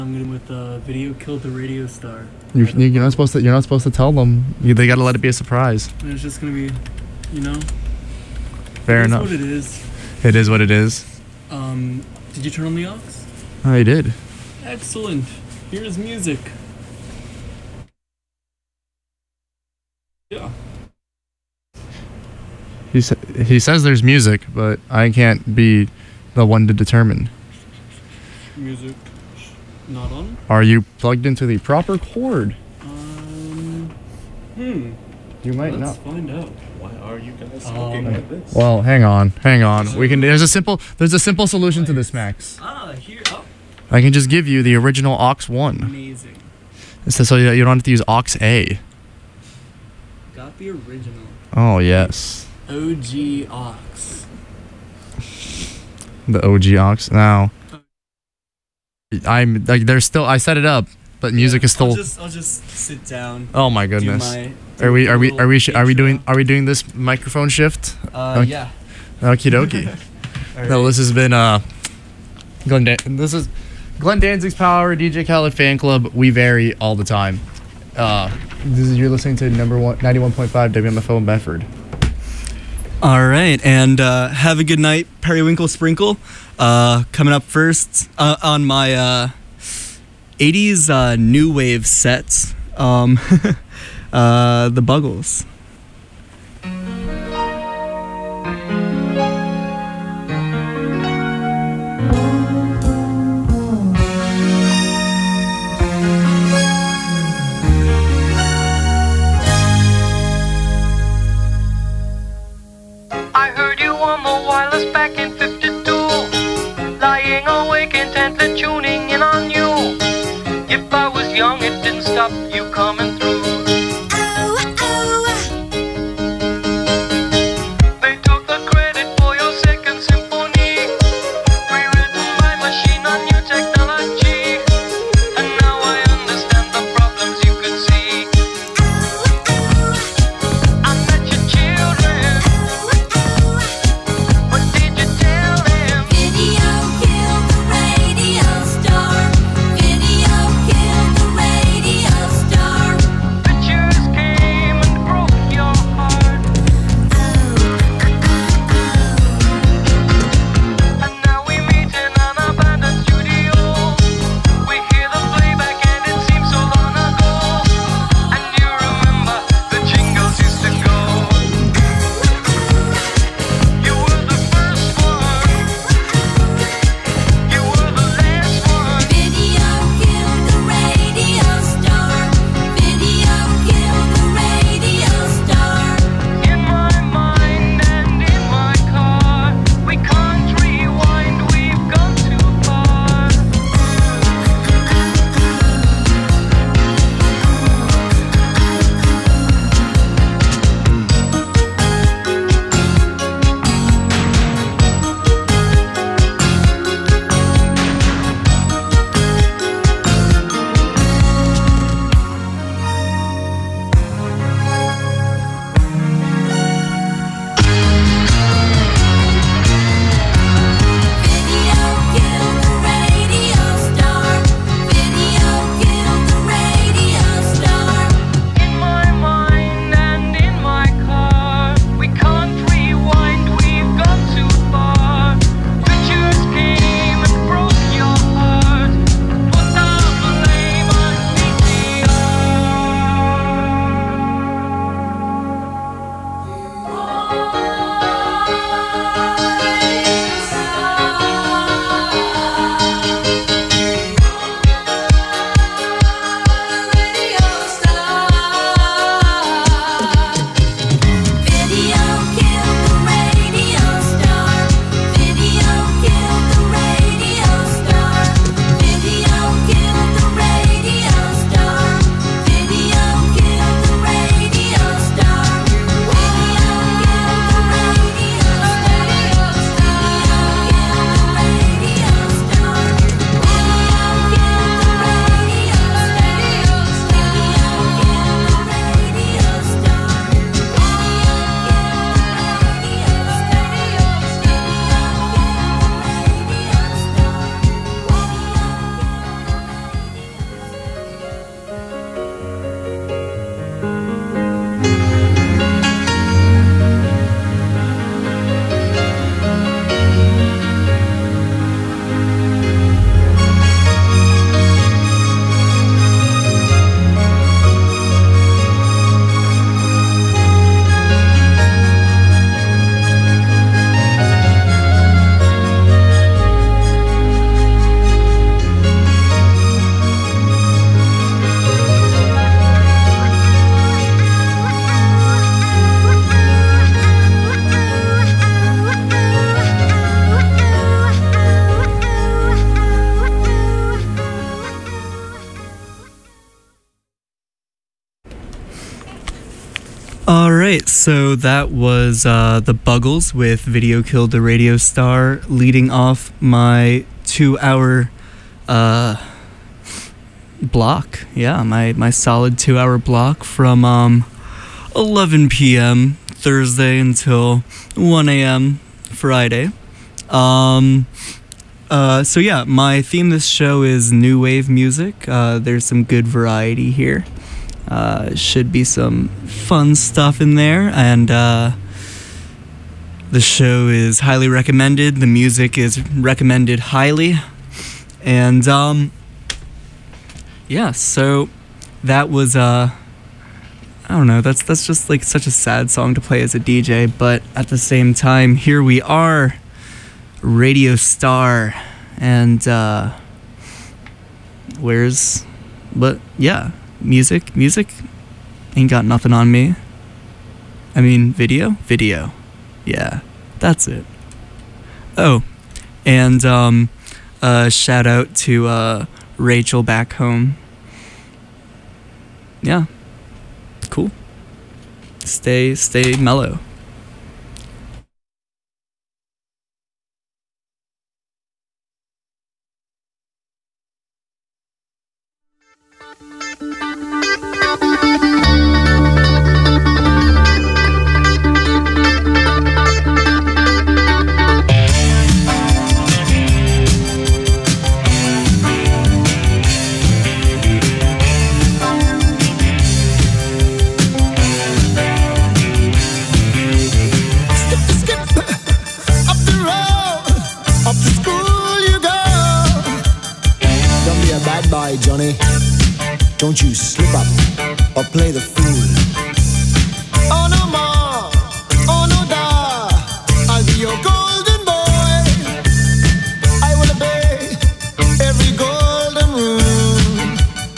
I'm gonna with video killed the radio star. You're not supposed to. You're not supposed to tell them. They gotta let it be a surprise. And it's just gonna be, you know. Fair enough. What it is. It is what it is. Did you turn on the aux? I did. Excellent. Here's music. Yeah. He says there's music, but I can't be the one to determine. Music. Not on? Are you plugged into the proper cord? You might Let's not. find out. Why are you guys smoking like this? Well, hang on. We can. There's a simple solution to this, Max. Here. Oh. I can just give you the original aux 1. Amazing. So you don't have to use aux A. Got the original. Oh yes. OG aux. The OG aux. Now, I'm like there's still. I set it up, but music is still. I'll just sit down. Oh my goodness. Do Are we intro. doing this microphone shift? Yeah. Okie dokie. All right. No, this has been this is Glenn Danzig's Power, DJ Khaled Fan Club. We vary all the time. You're listening to number 91.5 WMFO in Bedford. All right, and have a good night, Periwinkle Sprinkle. Coming up first on my 80s new wave sets, the Buggles. I heard you on the wireless back in 52, lying awake intently tuning in on you. If I was young, it didn't stop you coming through. They took the credit for your second symphony, rewritten by machine on new technology. And now I understand the problems you could see. I met your children. What did you tell them? Video killed the radio star. Video killed the radio star. All right, so that was the Buggles with Video Killed the Radio Star, leading off my 2-hour block. Yeah, my solid 2-hour block from 11 p.m. Thursday until 1 a.m. Friday. So yeah, my theme this show is new wave music. There's some good variety here. Should be some fun stuff in there, and the show is highly recommended. The music is recommended highly, and yeah. So that was I don't know. That's just like such a sad song to play as a DJ, but at the same time, here we are, Radio Star, and yeah. Music ain't got nothing on me. I mean, video. Yeah, that's it. Oh, and shout out to Rachel back home. Yeah, cool. Stay mellow. Johnny, don't you slip up or play the fool. Oh no ma, oh no da, I'll be your golden boy. I will obey every golden rule.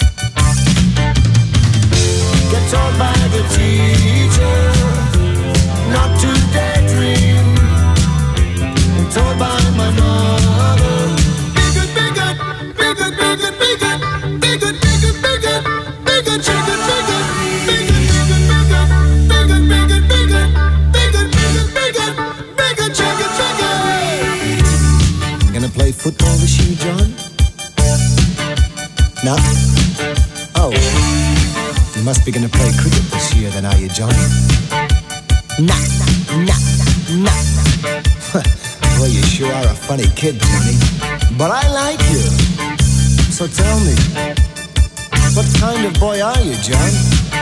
Get told by the teacher not to daydream, and told by my mother, be good, be good, be good, be good, be good. Play football this year, John? No? Oh, you must be gonna play cricket this year then, are you, Johnny? Nah. Well, you sure are a funny kid, Johnny. But I like you. So tell me, what kind of boy are you, John?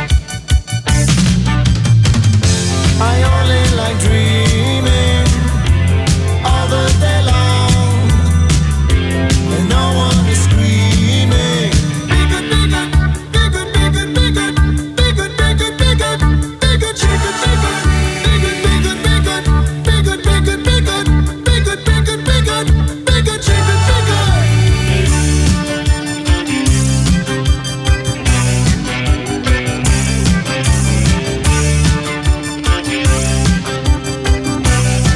I only like dreaming all the day long. And no one is screaming. Be good, be good, be good, be good, be good, be good, be good, be good, be good, chicken, be good, be good, be good, be good, be good, be good, be good, be good, be good, be good, be good, chicken, be good.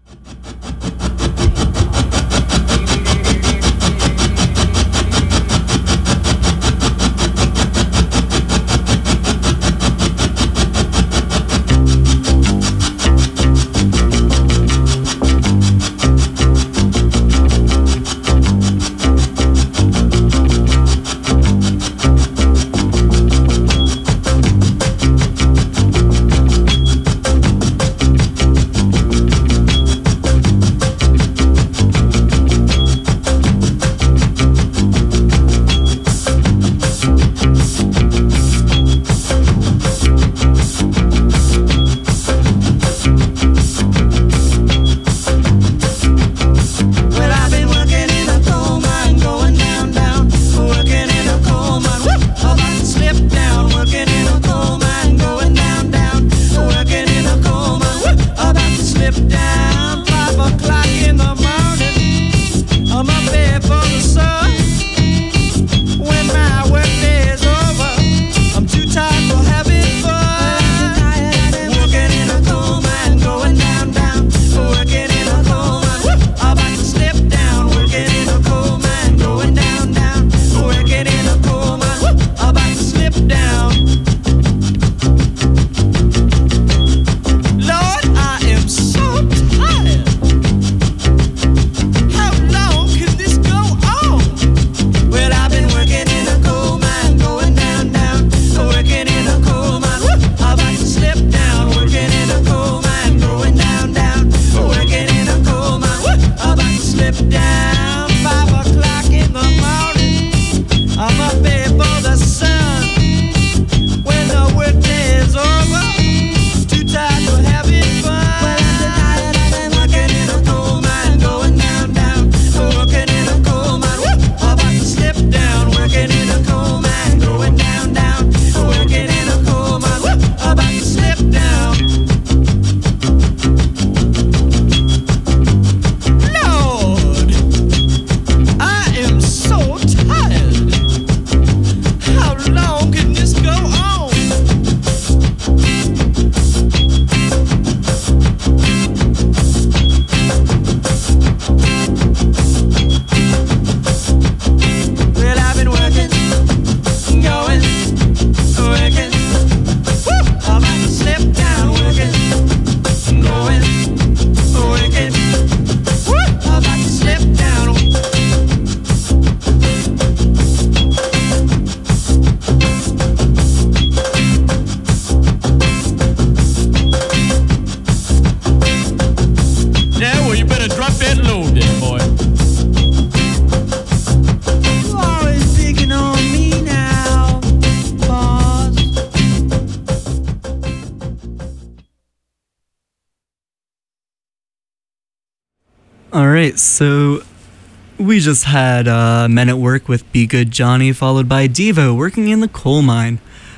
All right, so we just had Men at Work with Be Good Johnny, followed by Devo, Working in the Coal Mine.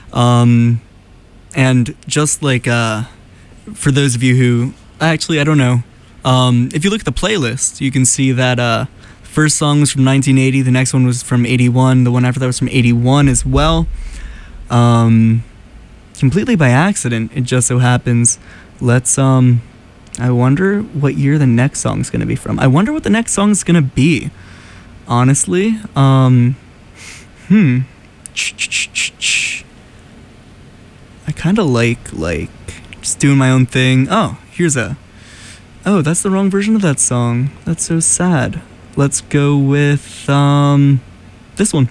And just like, for those of you who, actually, I don't know, if you look at the playlist, you can see that first song was from 1980, the next one was from 81, the one after that was from 81 as well. Completely by accident, it just so happens. Let's, I wonder what year the next song's gonna be from. I wonder what the next song's gonna be. Honestly, I kind of like just doing my own thing. Oh, that's the wrong version of that song. That's so sad. Let's go with this one.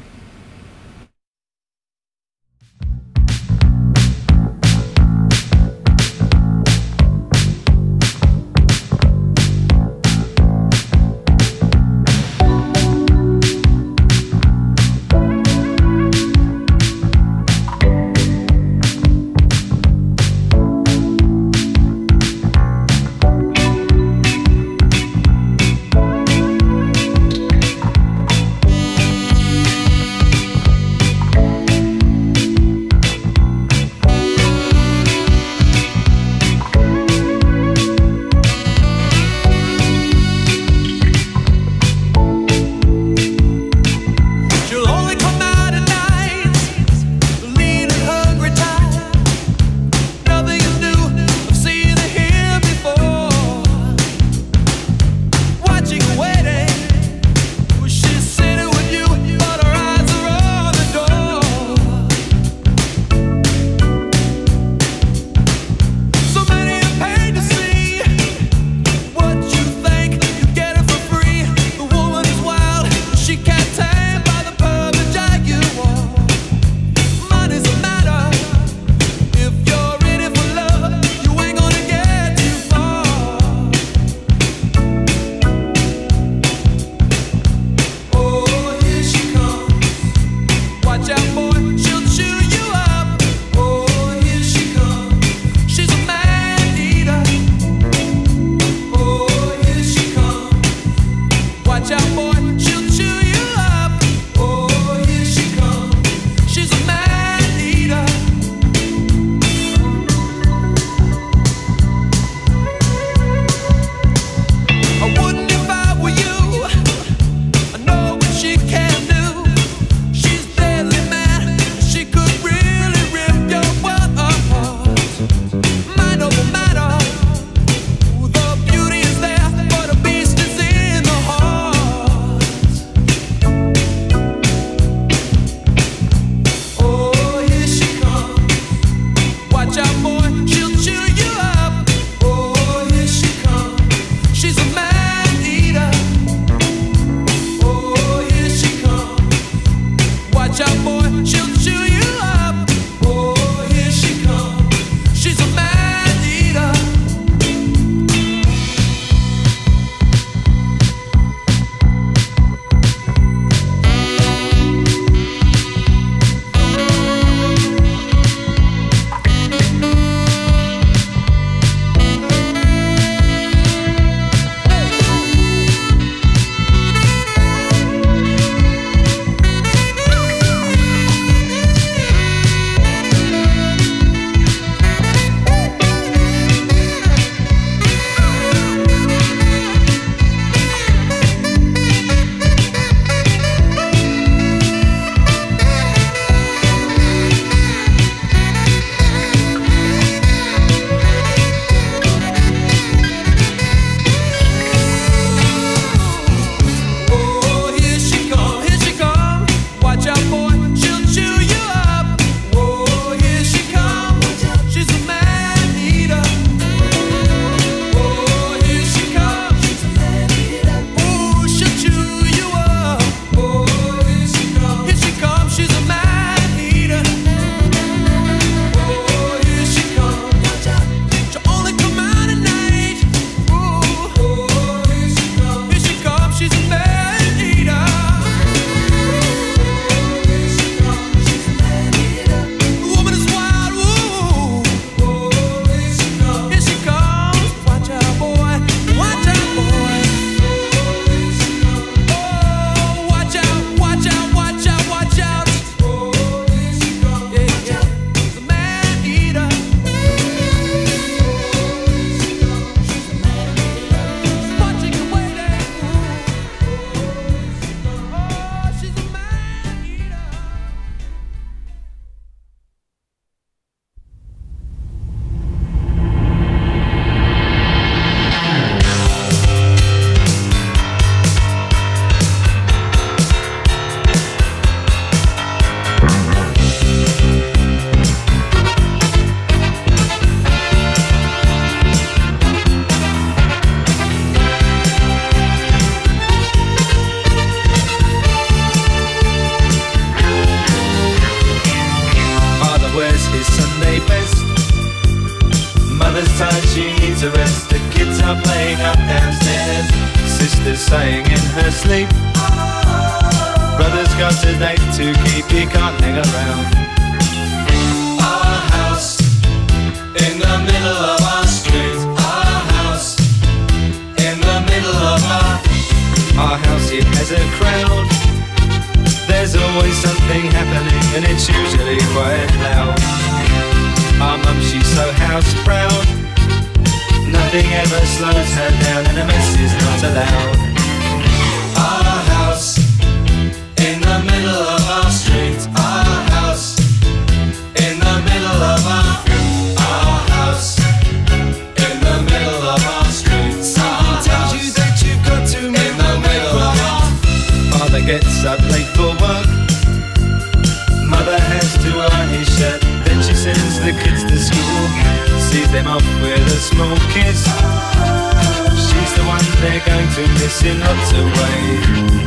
saying in her sleep, brother's got a date to keep, he can't hang around. Our house in the middle of our street. Our house in the middle of our house, it has a crowd. There's always something happening and it's usually quite loud. Our mum, she's so house proud, nothing ever slows her down and a mess is not allowed. Our house in the middle of our street. Our house in the middle of our house in the middle of our street. Someone tells you that you've got to move in the middle of our. Father gets up late for work, mother has to iron his shirt, then she sends the kids to school, sees them off with a small kiss. She's the one they're going to miss in lots of ways.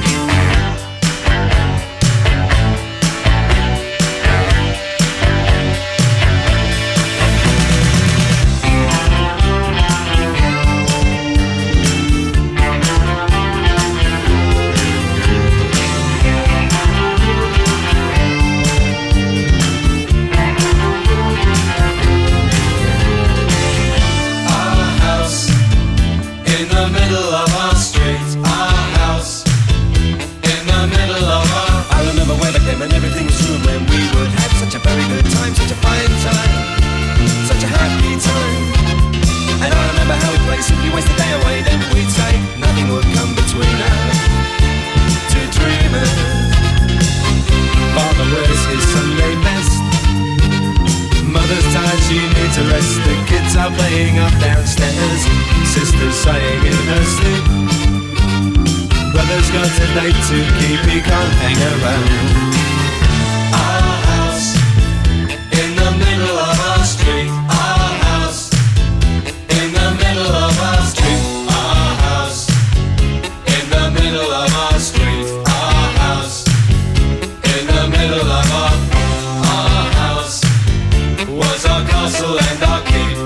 Playing up downstairs, sister's saying in her sleep, brother's got a date to keep, he can't hang around. Our house in the middle of our street. Our house in the middle of our street. Our house in the middle of our street. Our house in the middle of our house was our castle and our keep.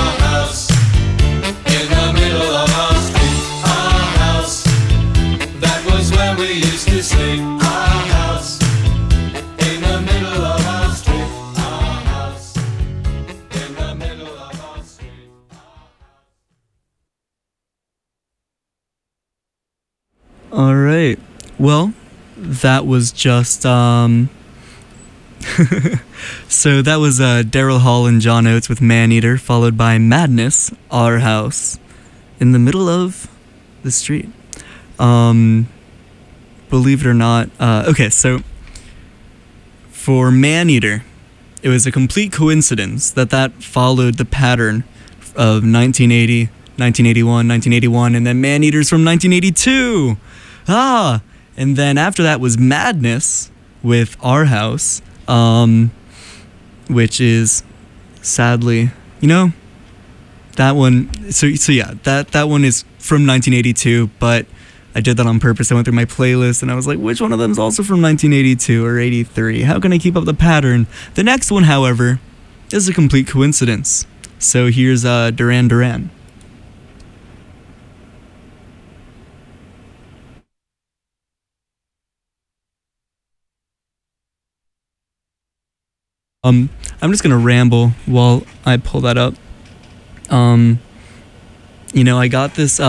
All right. Well, that was just so that was Daryl Hall and John Oates with Maneater, followed by Madness, Our House, in the middle of the street. Believe it or not, okay, so for Maneater, it was a complete coincidence that followed the pattern of 1980, 1981, 1981, and then Maneater's from 1982. And then after that was Madness with Our House, which is sadly, that one. So yeah, that one is from 1982, but I did that on purpose. I went through my playlist and I was like, which one of them is also from 1982 or 83? How can I keep up the pattern? The next one, however, is a complete coincidence. So here's Duran Duran. I'm just gonna ramble while I pull that up. I got this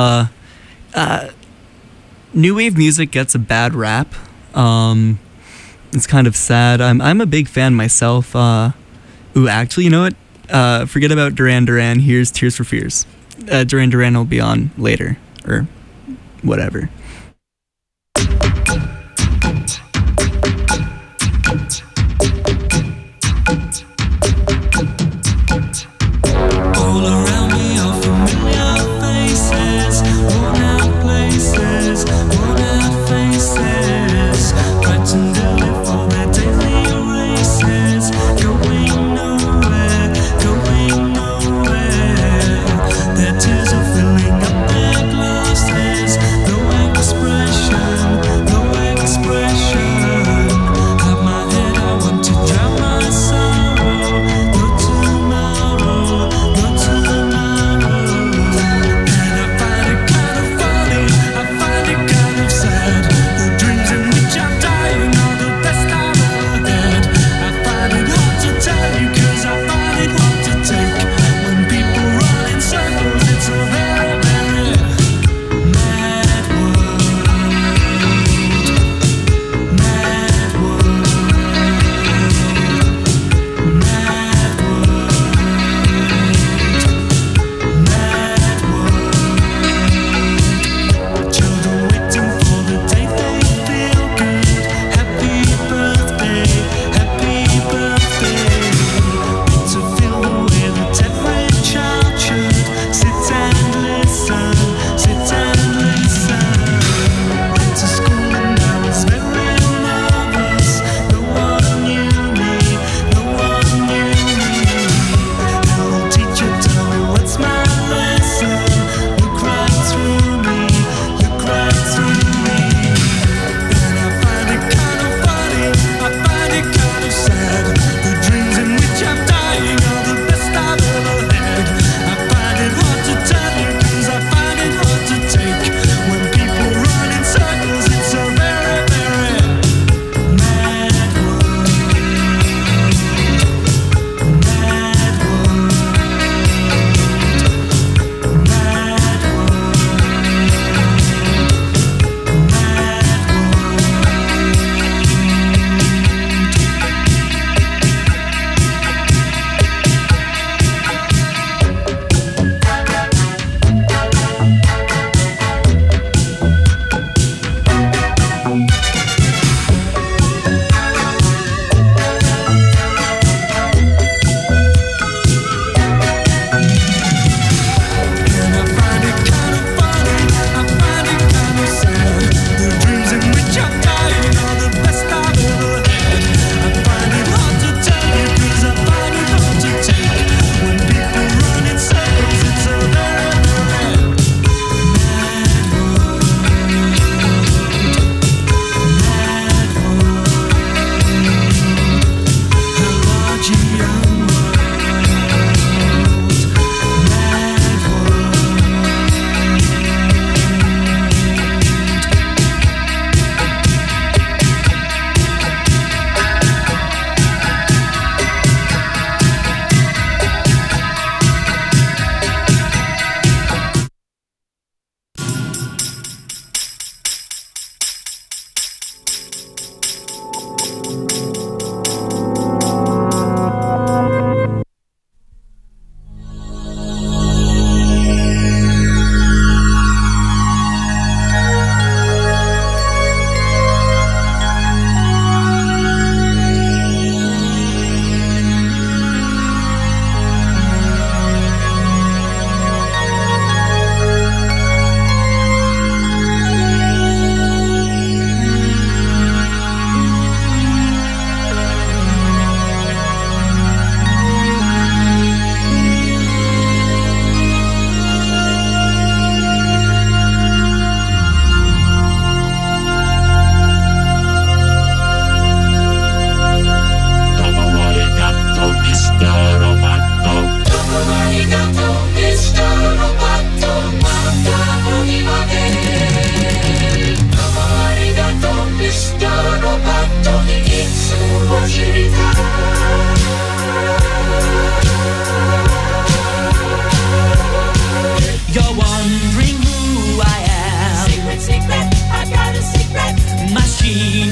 new wave music gets a bad rap. It's kind of sad. I'm a big fan myself. Actually, you know what? Forget about Duran Duran. Here's Tears for Fears. Duran Duran will be on later or whatever. All around me are familiar faces, worn out places, worn out faces, fighting daily for their daily races, going nowhere, going nowhere. Their tears are filling up their glasses, blowing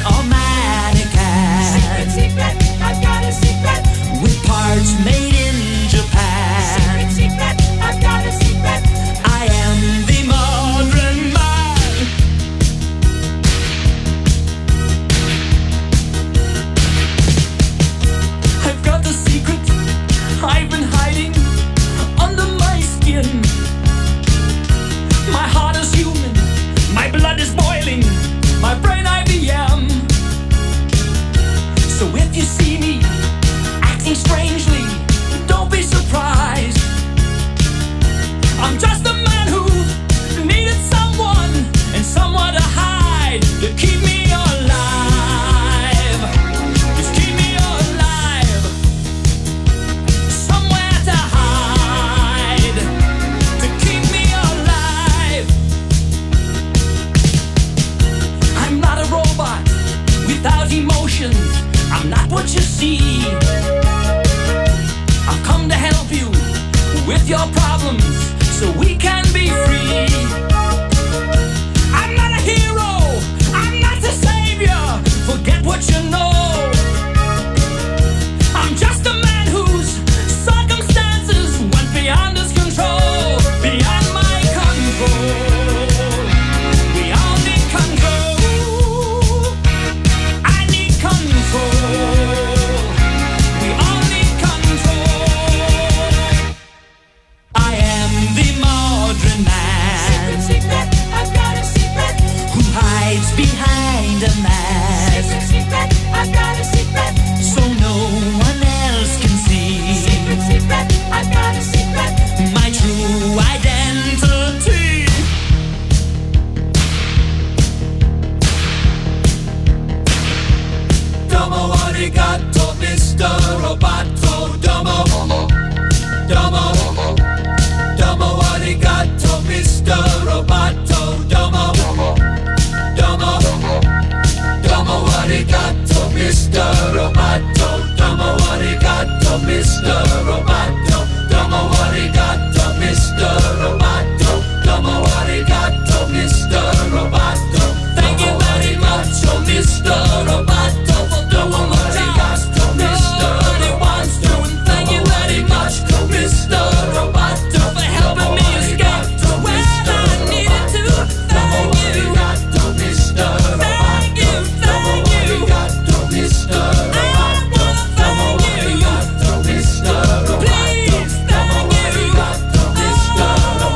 or mannequin. Secret, I've got a secret. With parts made in Japan. Secret, I've got a secret. I am the modern man. I've got the secret I've been hiding under my skin. My heart is human, my blood is boiling, my brain IBM. So if you see me acting strangely, don't be surprised. I'm just a man who needed someone and someone to hide to keep me alive. Just keep me alive. Somewhere to hide to keep me alive. I'm not a robot without emotions. I'm not what you see. I've come to help you with your problems so we can be free. I'm not a hero, I'm not the savior. Forget what you know. I'm just a man whose circumstances went beyond his control, beyond my control. We all need control. I need control. We all need control. I am the modern man. Secret, I've got a secret. Who hides behind a mask Secret, I've got a secret. so no one else can see Secret, I've got a secret. my true identity. Domo arigato, Mr. Roboto. Domo, domo, domo arigato, Mr. Roboto. Domo, domo, domo arigato, Mr. Roboto. Domo arigato, Mr. Roboto. Domo arigato, Mr. Roboto. Domo arigato, Mr. Roboto. Thank you very much, Mr. Roboto. Domo arigato, Mr. Roboto. thank you very much Mr. Roboto. for helping me escape when I needed to. Thank you, Mr. thank you, thank you. Mr. I wanna thank you. Mr. Please, thank you. Mr.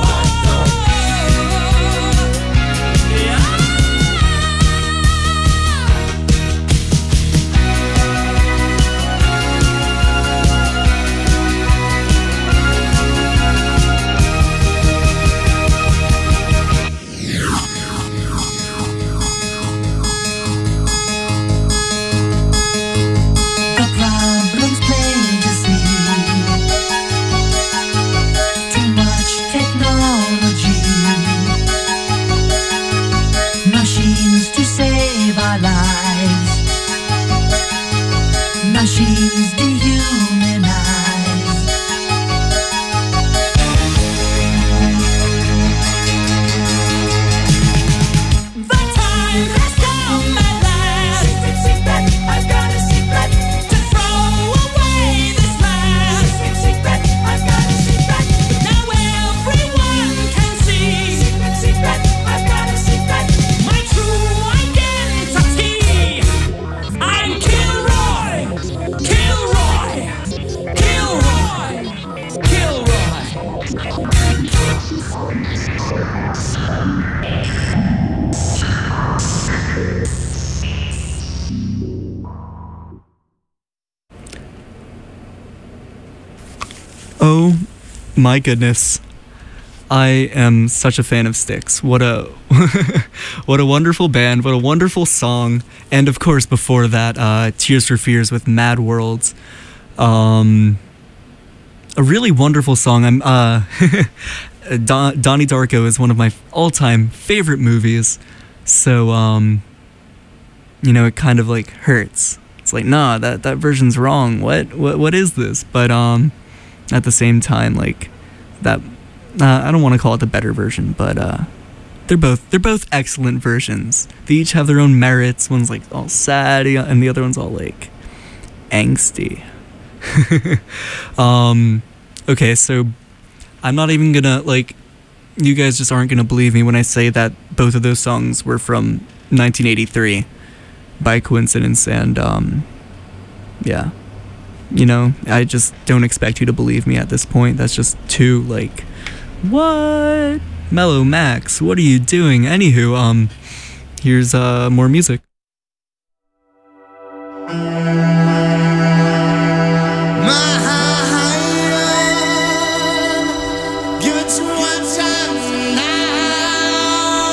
The problem's plain to see. Too much technology. Machines to save our lives. Machines dehumanize. The time has come at last Secret, I've got a secret. to throw away this mask. Secret, I've got a secret. Now everyone can see Secret, I've got a secret. my true identity. I'm Kilroy, Kilroy, Kilroy, Kilroy. Oh my goodness. I am such a fan of Styx. What a what a wonderful band, what a wonderful song. And of course before that, Tears for Fears with Mad Worlds. A really wonderful song. I'm Donnie Darko is one of my all-time favorite movies. So you know, it kind of like hurts. It's like, nah, that version's wrong. What is this? But at the same time, like that, I don't want to call it the better version, but they're both excellent versions. They each have their own merits. One's like all sad, and the other one's all like angsty. Okay, so I'm not even gonna like. You guys just aren't gonna believe me when I say that both of those songs were from 1983 by coincidence, and yeah. You know, I just don't expect you to believe me at this point. That's just too, like, what? Mellow Max, what are you doing? Anywho, here's more music. Give it to me one time now.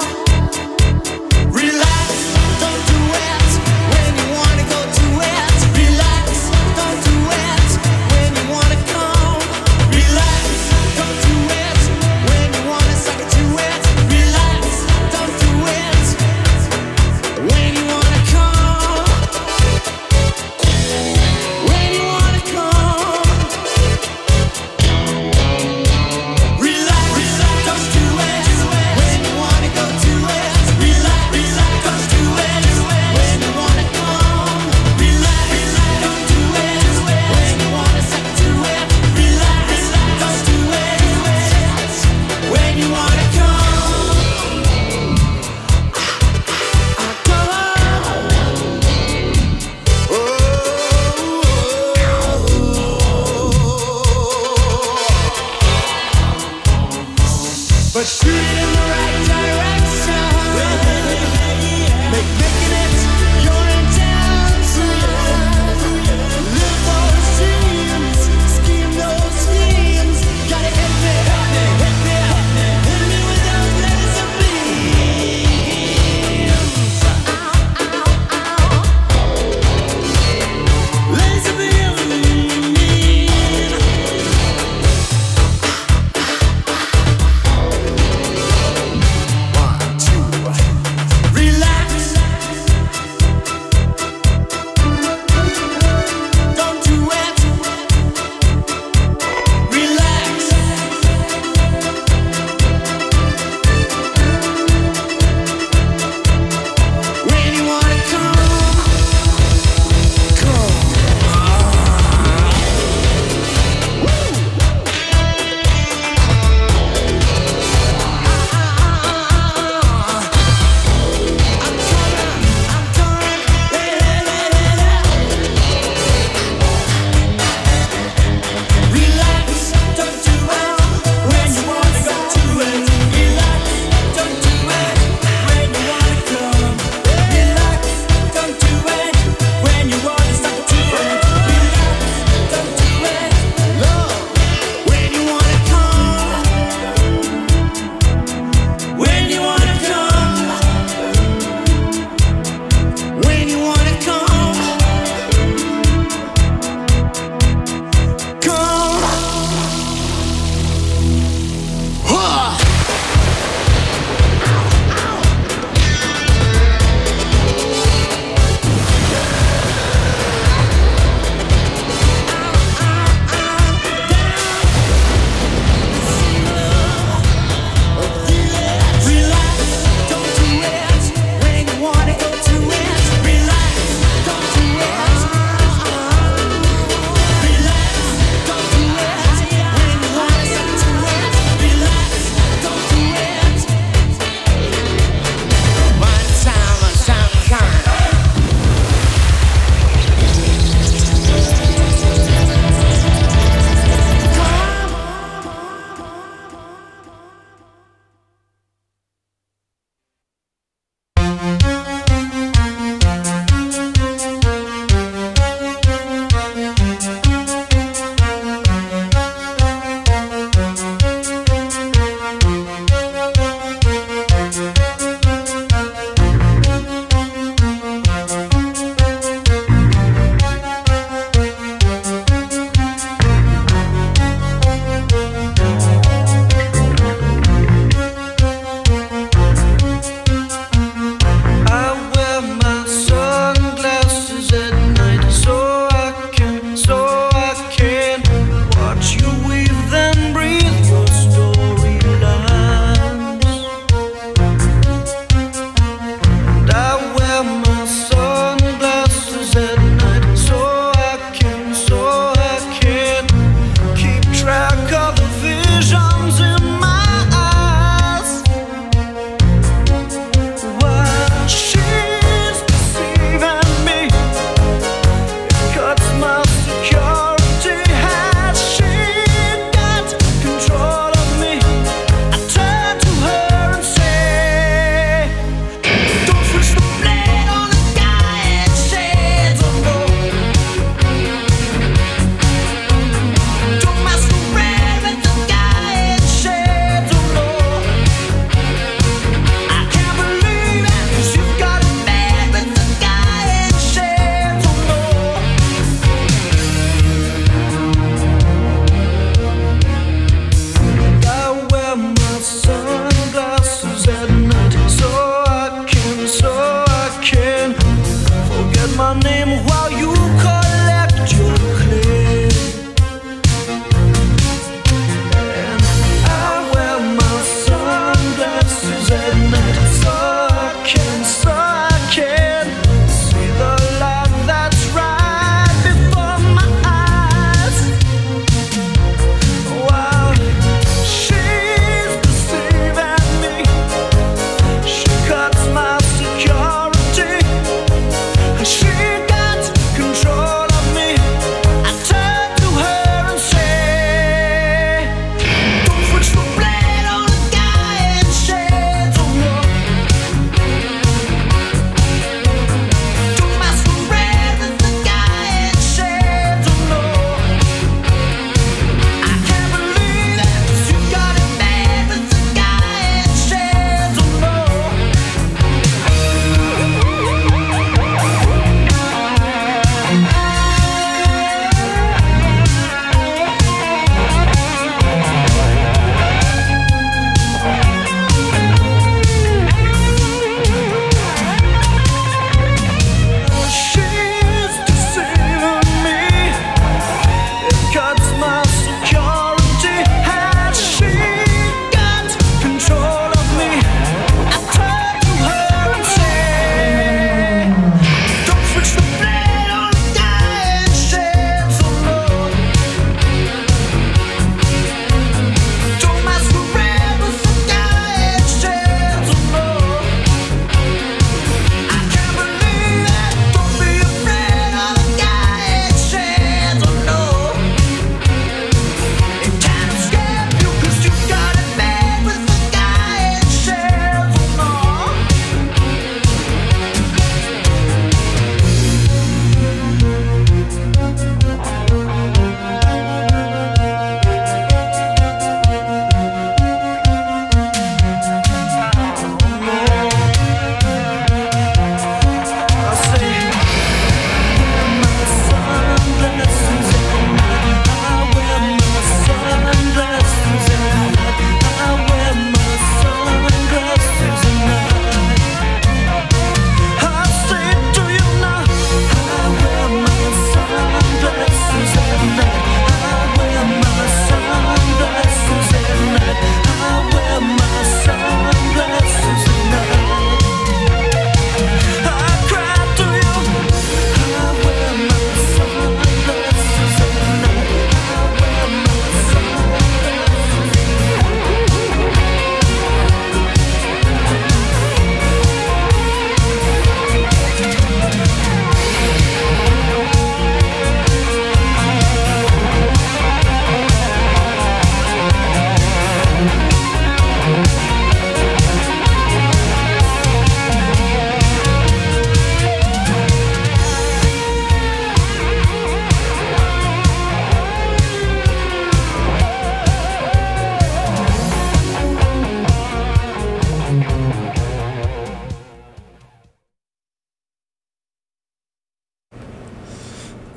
Relax, don't do it when you wanna go to it.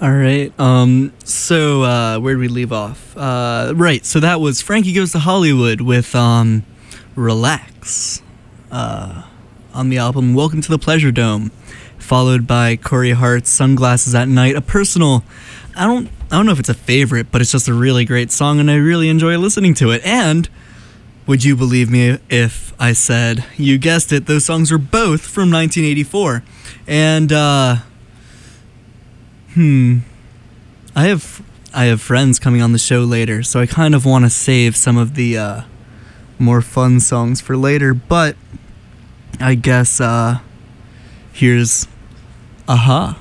All right. So where did we leave off? Right. So that was Frankie Goes to Hollywood with Relax on the album Welcome to the Pleasure Dome, followed by Corey Hart's Sunglasses at Night, a personal, I don't know if it's a favorite, but it's just a really great song and I really enjoy listening to it. And would you believe me if I said, you guessed it, those songs are both from 1984. And I have friends coming on the show later, so I kind of want to save some of the more fun songs for later, but I guess here's Aha.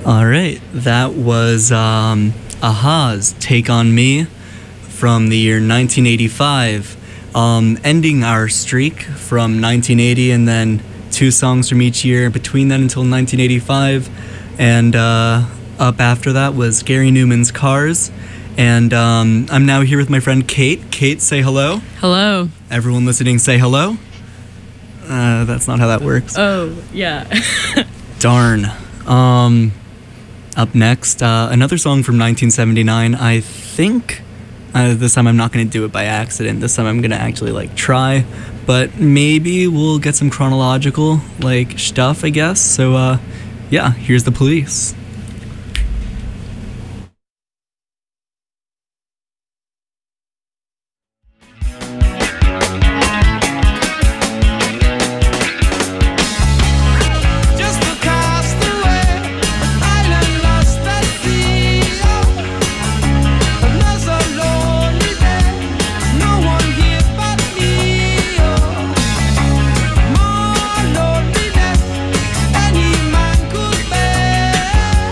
All right, that was Aha's Take On Me from the year 1985, ending our streak from 1980 and then 2 songs from each year between then until 1985. And up after that was Gary Newman's Cars. And I'm now here with my friend Kate. Kate, say hello. Hello. Everyone listening, say hello. That's not how that works. Oh, yeah. Darn. Up next, another song from 1979. I think this time I'm not going to do it by accident. This time I'm going to actually try, but maybe we'll get some chronological stuff, I guess. So yeah, here's The Police. More loneliness any man could bear.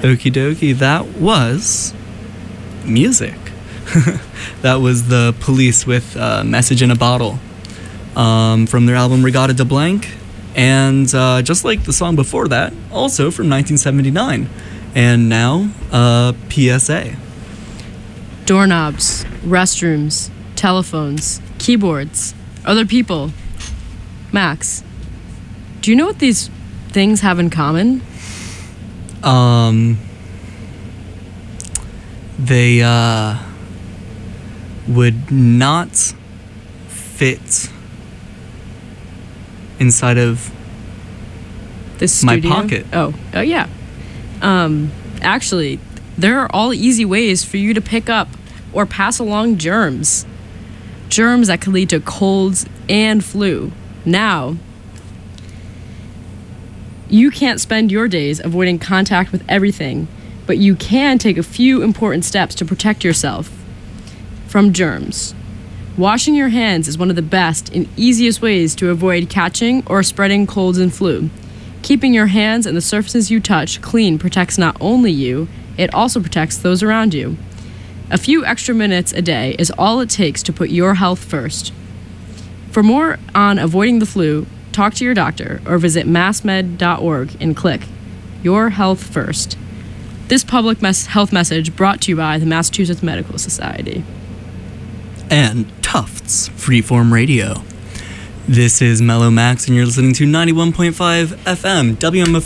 Okie dokie, that was music. That was the Police with Message in a Bottle from their album Regatta de Blanc. And just like the song before that, also from 1979. And now, PSA. Doorknobs, restrooms, telephones, keyboards, other people. Max, do you know what these things have in common? They would not fit inside of This my studio? pocket. Oh yeah. Actually, there are all easy ways for you to pick up or pass along germs. Germs that can lead to colds and flu. Now, you can't spend your days avoiding contact with everything, but you can take a few important steps to protect yourself from germs. Washing your hands is one of the best and easiest ways to avoid catching or spreading colds and flu. Keeping your hands and the surfaces you touch clean protects not only you, it also protects those around you. A few extra minutes a day is all it takes to put your health first. For more on avoiding the flu, talk to your doctor or visit massmed.org and click Your Health First. This public health message brought to you by the Massachusetts Medical Society. And Tufts Freeform Radio. This is Mellow Max, and you're listening to 91.5 FM, WMFO.